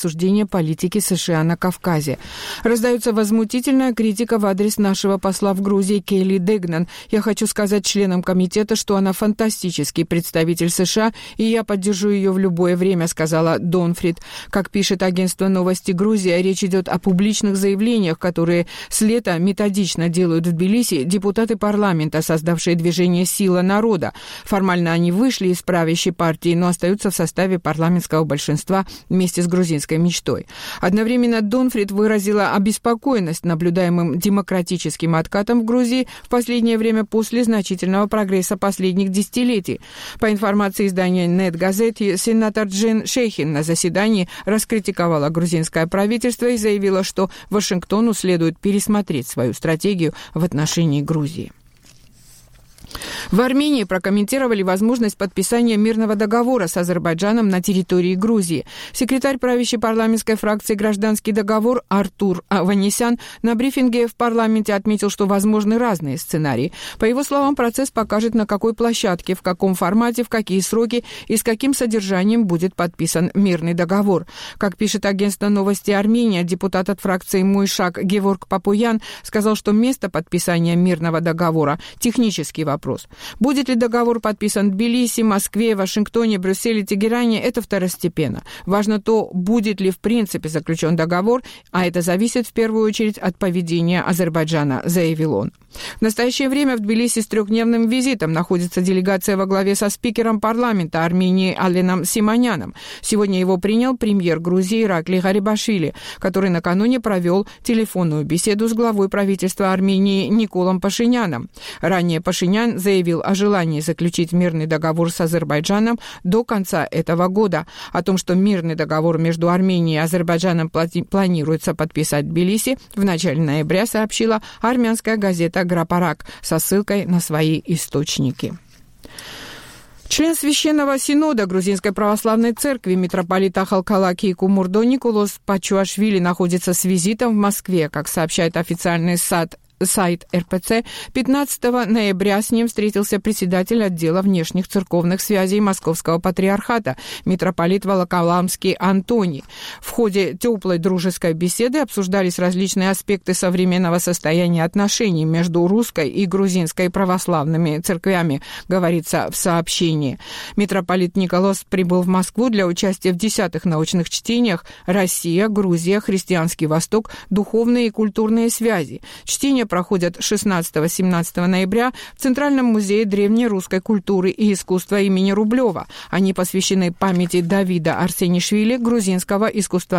обсуждения политики США на Кавказе. Раздается возмутительная критика в адрес нашего посла в Грузии Келли Дегнан. Я хочу сказать членам комитета, что она фантастический представитель США, и я поддержу ее в любое время, сказала Донфрид. Как пишет агентство «Новости Грузия», речь идет о публичных заявлениях, которые с лета методично делают в Тбилиси депутаты парламента, создавшие движение «Сила народа». Формально они вышли из правящей партии, но остаются в составе парламентского большинства вместе с грузинской мечтой. Одновременно Донфрид выразила обеспокоенность наблюдаемым демократическим откатом в Грузии в последнее время после значительного прогресса последних десятилетий. По информации издания «Нет Газети», сенатор Джен Шейхин на заседании раскритиковала грузинское правительство и заявила, что Вашингтону следует пересмотреть свою стратегию в отношении Грузии. В Армении прокомментировали возможность подписания мирного договора с Азербайджаном на территории Грузии. Секретарь правящей парламентской фракции «Гражданский договор» Артур Аванесян на брифинге в парламенте отметил, что возможны разные сценарии. По его словам, процесс покажет, на какой площадке, в каком формате, в какие сроки и с каким содержанием будет подписан мирный договор. Как пишет агентство «Новости Армения», депутат от фракции «Мойшак» Геворг Папуян сказал, что место подписания мирного договора – технический вопрос. Будет ли договор подписан в Тбилиси, Москве, Вашингтоне, Брюсселе, Тегеране, это второстепенно. Важно то, будет ли в принципе заключен договор, а это зависит в первую очередь от поведения Азербайджана, заявил он. В настоящее время в Тбилиси с трехдневным визитом находится делегация во главе со спикером парламента Армении Аленом Симоняном. Сегодня его принял премьер Грузии Иракли Гарибашвили, который накануне провел телефонную беседу с главой правительства Армении Николом Пашиняном. Ранее Пашинян заявил о желании заключить мирный договор с Азербайджаном до конца этого года. О том, что мирный договор между Арменией и Азербайджаном планируется подписать в Тбилиси, в начале ноября сообщила армянская газета «Грапарак» со ссылкой на свои источники. Член Священного Синода Грузинской Православной Церкви митрополит Ахалкалаки и Кумурдо Николос Пачуашвили находится с визитом в Москве, как сообщает официальный сайт РПЦ. 15 ноября с ним встретился председатель отдела внешних церковных связей Московского патриархата митрополит Волоколамский Антоний. В ходе теплой дружеской беседы обсуждались различные аспекты современного состояния отношений между русской и грузинской православными церквями, говорится в сообщении. Митрополит Николос прибыл в Москву для участия в 10-х научных чтениях «Россия, Грузия, Христианский Восток. Духовные и культурные связи». Чтения проходят 16-17 ноября в Центральном музее древней русской культуры и искусства имени Рублева. Они посвящены памяти Давида Арсенишвили, грузинского искусствоведа